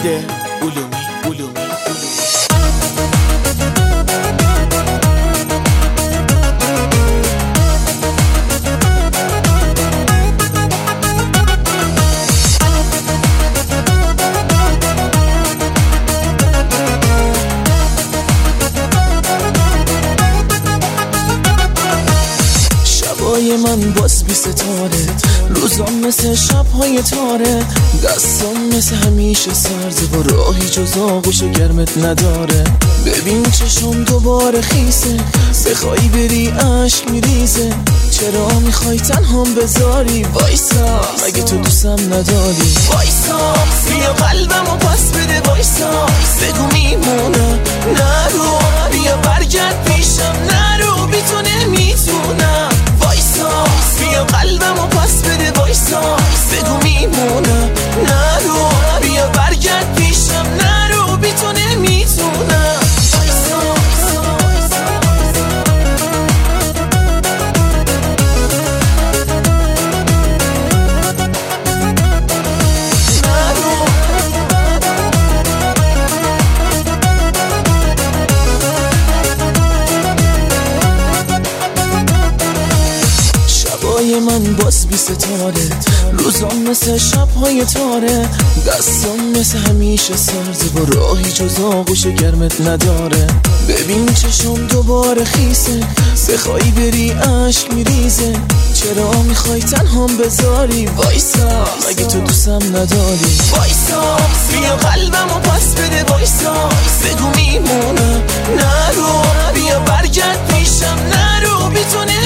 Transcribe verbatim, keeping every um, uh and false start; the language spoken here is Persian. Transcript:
امید علومی علومی شبای من باز بی ستاره، روزام مثل شبهای تاره، دستام مثل همیشه سرده و راهی جز آغوش و گرمت نداره. ببین چشم دوباره خیسه، بخوای بری عشق میریزه، چرا میخوای تنهام بذاری؟ وایسا مگه تو دوستم نداری؟ وایسا بیا قلبمو پس بده، وایسا بگو میمونم نرو، بیا برگرد پیشم نرو، بی تو نمیتونم. وایسا بیا قلبمو پس بده، وایسا بگو میمونم نرو، بیا برگرد پیشم نرو، بی تو نمیتونم. شبای من باز بی ستاره، روزام مثل شبهای تاره، دستام مثل همیشه سرده و راهی جز آغوش گرمت نداره. ببین چشم دوباره خیسه، بخوای بری عشق میریزه، چرا میخوای تنهام بذاری؟ وایسا مگه تو دوستم نداری؟ وایسا بیا قلبمو پس بده، وایسا بگو میمونم نرو، بیا برگرد پیشم نرو، بی تو